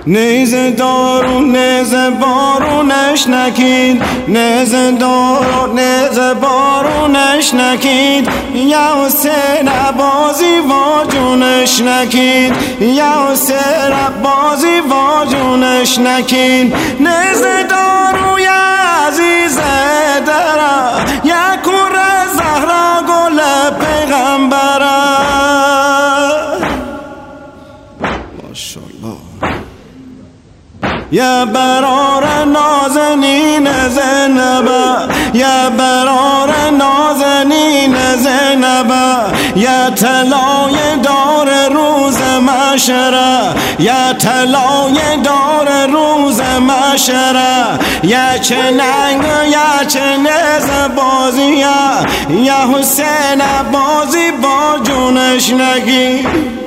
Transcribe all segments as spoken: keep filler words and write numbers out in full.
نیزه دارو نیزه بارونش نکید، نیزه دارو نیزه بارونش نکید، یا حسین عبازی واجونش نکید، یا حسین عبازی واجونش نکید. نیزه دارو یا عزیز درا، یا کره زهرا گل پیغمبره. ماشاءالله. یا برار نازنین زینبه، یا برار نازنین زینبه، یا طلای دار روز محشره، یا طلای دار روز محشره، یا چه ننگ یا چه نز بازی، یا حسین عبازی با جونش نگی.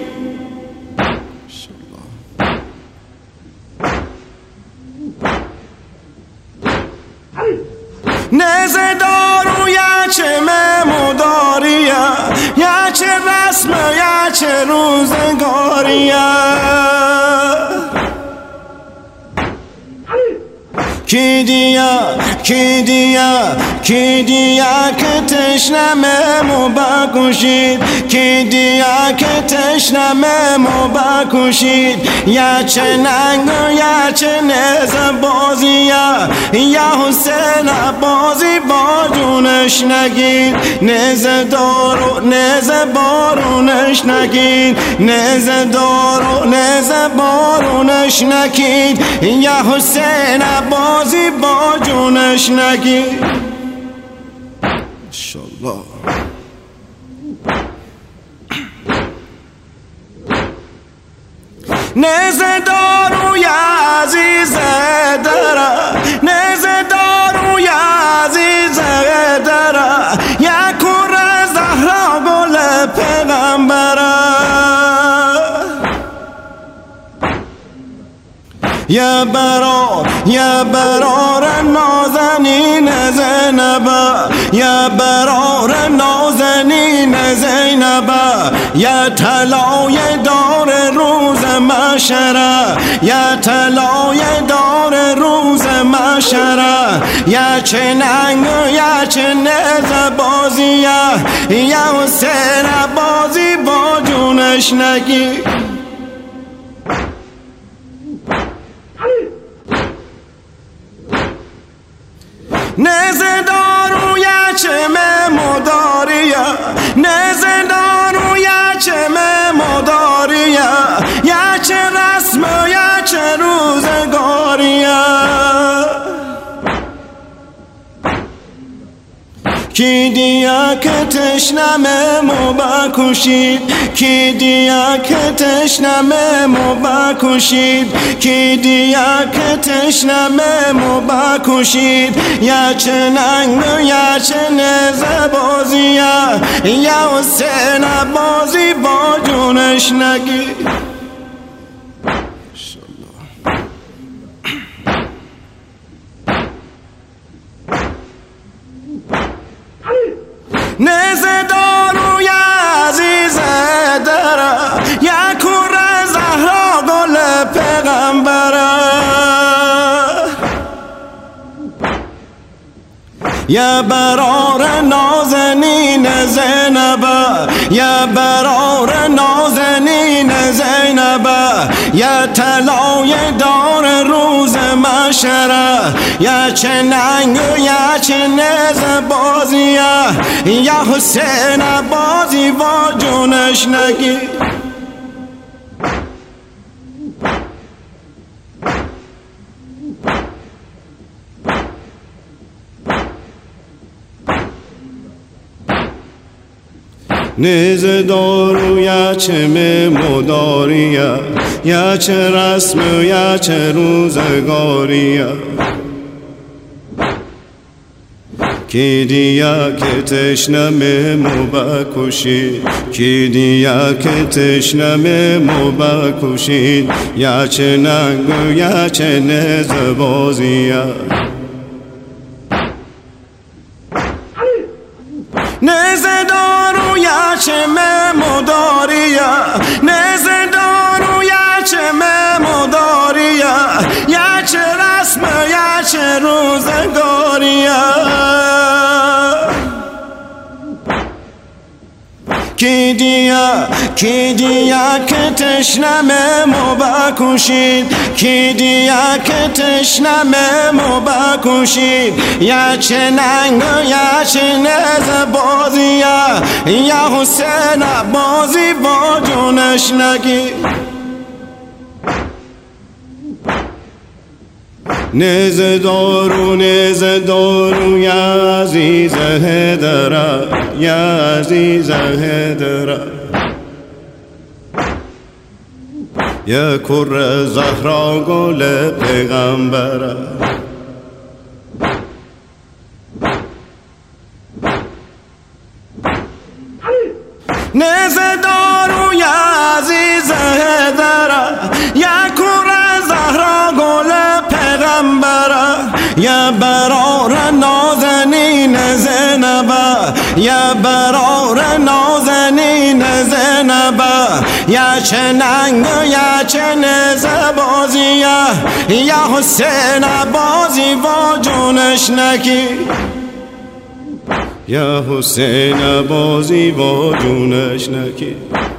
نیزه دارو یا چه مموداریه، یا چه رسم یا چه روزگاریه. کی دیا کی دیا کی دیا که تشنمه بکشید، کی دیا که تشنمه بکشید. یا چه ننگ یا چه نز بازی، یا حسین عبازی با جونش نگید. نیزه دارو نیزه بارونش نگید، نیزه دارو نیزه بارونش نگید، یا حسین عبازی با جونش نگید. ماشاءالله. نیزه دارو یا عزیز درا، نیزه دارو یا عزیز درا، یا کره زهرا گل پیغمبره. یا برار یا برار نازنین زینبه، یا برار نازنین زینبه، یا طلای دار روز محشره، یا طلای دار روز محشره. یا چه ننگ یا چه نز بازی، یا حسین عبازی با جونش نگی. نیزه دارو یا چه مموداریه، نیزه دارو یا چه مموداریه، یا چه رسم یا چه روزگاریه. کی دیا که تشنمه مو بکشید، کی دیا که تشنمه مو بکشید، کی دیا که تشنمه مو بکشید. یا چه ننگ یا چه نز بازی، یا حسین عبازی با جونش نگید. نیزه دارو یا عزیز درا، یا کره زهرا گل پیغمبره. یا برار نازنین زینبه، یا برار نازنین زینبه، یا طلای دار روز محشره، یا چه ننگ یا چه نز بازی، یا حسین عبازی با جونش نگید. نیزه دارو یا چه مموداریه، یا چه رسم یا چه روزگاریه. کی دیا که تشنمه مو بکشید، کی دیا که تشنمه مو بکشید. یا چه ننگ یا چه نز بازی، نیزه دارو یا چه مموداریه، نیزه دارو یا چه مموداریه. کی دیا کی دیا که تشنمه مو بکشید کی دیا که تشنمه مو بکشید یا چه ننگ یا چه نز بازی یا حسین بازی با جونش نگیر نزه دارو نزه دارو یا عزیز هدره یا عزیز هدره یا کره زهرا گل پیغمبره نزه دارو یا عزیز هدره یا کره زهرا گل پیغمبره یا برار نازنین زینبه یا برار نازنین زینبه یا چه ننگ یا چه نز بازی یا حسین بازی و جونش نکی یا حسین بازی و جونش نکی